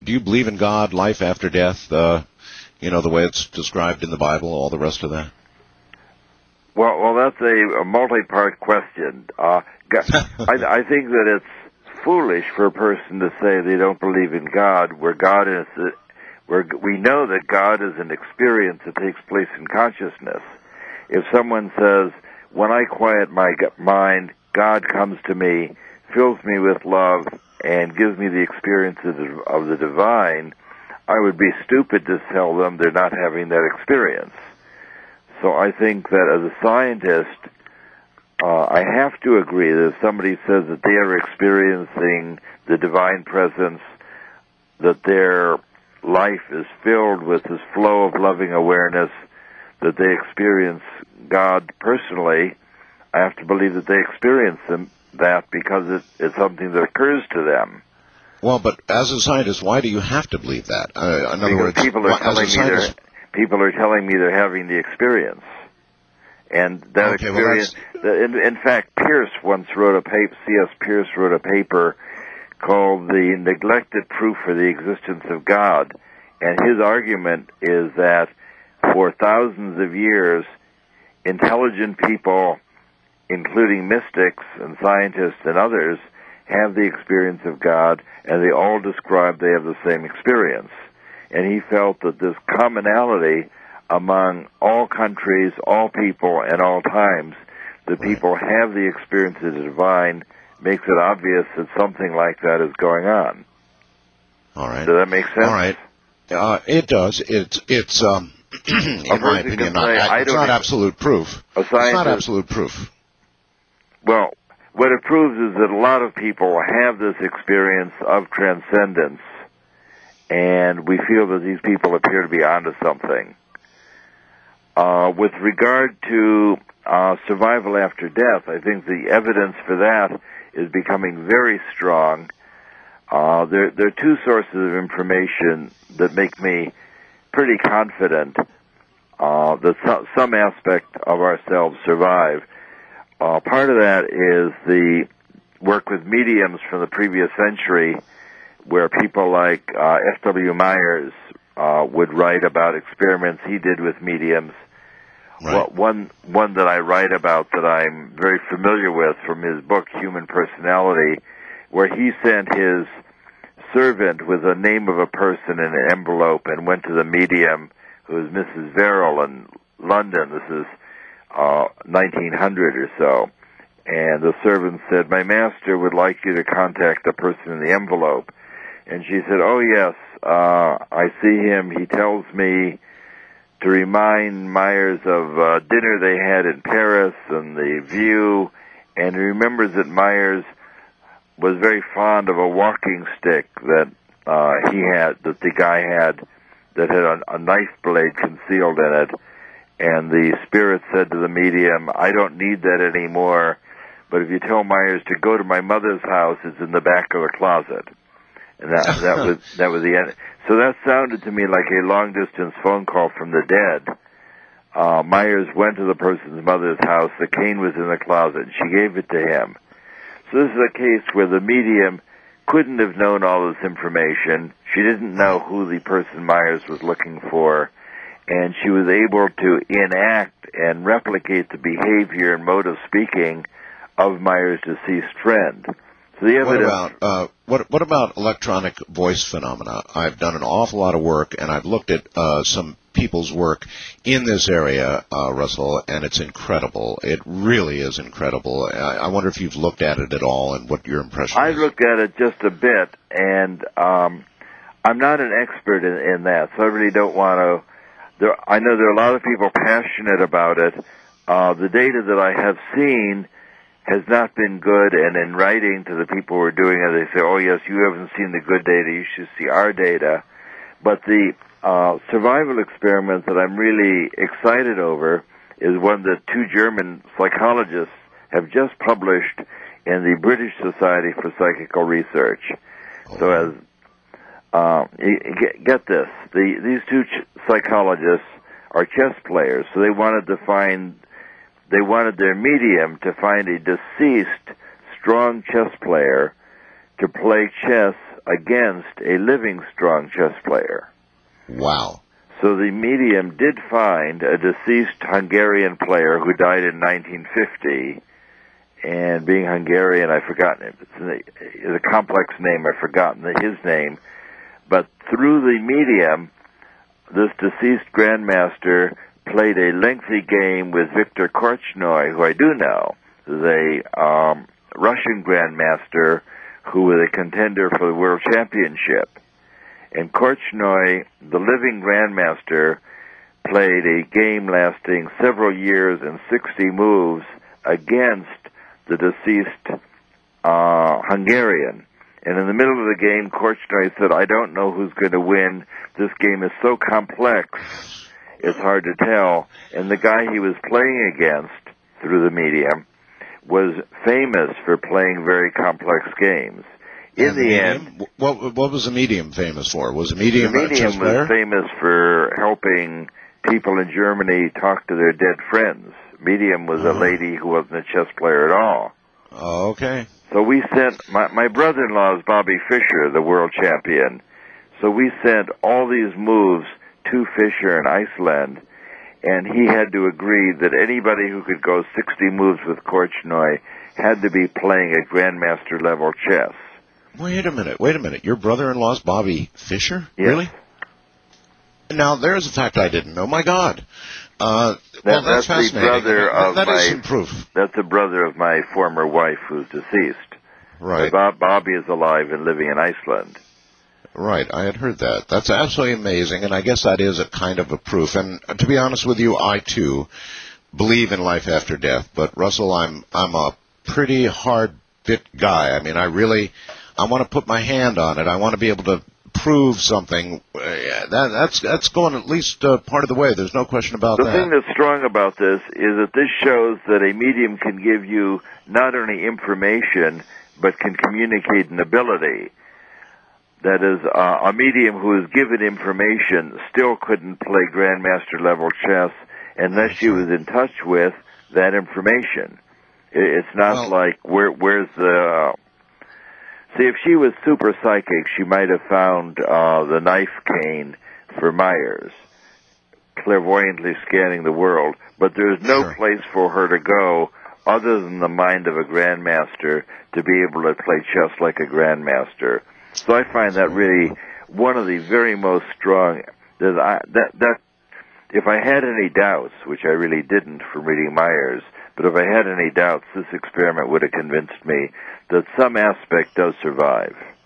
Do you believe in God, life after death, the way it's described in the Bible, all the rest of that? Well, that's a multi-part question. I think that it's foolish for a person to say they don't believe in God, where we know that God is an experience that takes place in consciousness. If someone says, when I quiet my mind, God comes to me, fills me with love, and gives me the experiences of the divine, I would be stupid to tell them they're not having that experience. So I think that as a scientist, I have to agree that if somebody says that they are experiencing the divine presence, that their life is filled with this flow of loving awareness, that they experience God personally, I have to believe that they experience that because it's something that occurs to them. Well, but as a scientist, why do you have to believe that? In other words, people are telling me they're having the experience, and that experience. In fact, Pierce once wrote a paper. C.S. Pierce wrote a paper called "The Neglected Proof for the Existence of God," and his argument is that for thousands of years, intelligent people, including mystics and scientists and others, have the experience of God, and they all describe they have the same experience. And he felt that this commonality among all countries, all people, and all times, that people have the experience of the divine, makes it obvious that something like that is going on. All right. Does that make sense? All right. It does. It's in my opinion, it's not absolute proof. It's not absolute proof. Well, what it proves is that a lot of people have this experience of transcendence, and we feel that these people appear to be onto something. With regard to survival after death, I think the evidence for that is becoming very strong. There are two sources of information that make me pretty confident that some aspect of ourselves survive. Part of that is the work with mediums from the previous century, where people like F.W. Myers would write about experiments he did with mediums. Right. One that I write about that I'm very familiar with from his book, Human Personality, where he sent his servant with the name of a person in an envelope and went to the medium, who was Mrs. Verrill in London. This is 1900 or so. And the servant said, "My master would like you to contact the person in the envelope." And she said, "Oh, yes, I see him. He tells me to remind Myers of dinner they had in Paris and the view, and he remembers that Myers was very fond of a walking stick that that the guy had, that had a knife blade concealed in it. And the spirit said to the medium, 'I don't need that anymore, but if you tell Myers to go to my mother's house, it's in the back of the closet.'" And that was the end. So that sounded to me like a long-distance phone call from the dead. Myers went to the person's mother's house. The cane was in the closet. She gave it to him. So this is a case where the medium couldn't have known all this information. She didn't know who the person Myers was looking for, and she was able to enact and replicate the behavior and mode of speaking of Myers' deceased friend. So the evidence. What about electronic voice phenomena? I've done an awful lot of work, and I've looked at some people's work in this area, Russell, and it's incredible. It really is incredible. I wonder if you've looked at it at all and what your impression is. I've looked at it just a bit, and I'm not an expert in that, so I really don't want to. I know there are a lot of people passionate about it. The data that I have seen has not been good, and in writing to the people who are doing it, they say, "Oh, yes, you haven't seen the good data, you should see our data." But the survival experiment that I'm really excited over is one that two German psychologists have just published in the British Society for Psychical Research. So get this, these two psychologists are chess players, so they wanted their medium to find a deceased strong chess player to play chess against a living strong chess player. Wow. So the medium did find a deceased Hungarian player who died in 1950, and being Hungarian, I've forgotten it. It's a complex name. I've forgotten his name. But through the medium, this deceased grandmaster played a lengthy game with Viktor Korchnoi, who I do know is a Russian grandmaster who was a contender for the world championship. And Korchnoi, the living grandmaster, played a game lasting several years and 60 moves against the deceased Hungarian. And in the middle of the game, Korchnoi said, I don't know who's going to win. This game is so complex, it's hard to tell. And the guy he was playing against, through the medium, was famous for playing very complex games. In the end, what was the medium famous for? Was the medium a chess player? Was famous for helping people in Germany talk to their dead friends. Medium was a lady who wasn't a chess player at all. Oh, okay. So we sent, my brother-in-law is Bobby Fischer, the world champion. So we sent all these moves to Fischer in Iceland, and he had to agree that anybody who could go 60 moves with Korchnoi had to be playing at grandmaster level chess. Wait a minute. Your brother-in-law's Bobby Fischer? Yes. Really? Now, there's a fact I didn't know. My God. Well, that's fascinating. The brother of that is some proof. That's the brother of my former wife who's deceased. Right. Bobby is alive and living in Iceland. Right, I had heard that. That's absolutely amazing, and I guess that is a kind of a proof. And to be honest with you, I too believe in life after death. But Russell, I'm a pretty hard-bit guy. I mean, I want to put my hand on it. I want to be able to prove something. That's going at least part of the way. There's no question about that. The thing that's strong about this is that this shows that a medium can give you not only information, but can communicate an ability. That is, a medium who is given information still couldn't play grandmaster level chess unless she was in touch with that information. It's not like where's the... See, if she was super psychic, she might have found the knife cane for Myers, clairvoyantly scanning the world. But there's no place for her to go other than the mind of a grandmaster to be able to play chess like a grandmaster. So I find that really one of the very most strong. That if I had any doubts, which I really didn't from reading Myers, but if I had any doubts, this experiment would have convinced me that some aspect does survive.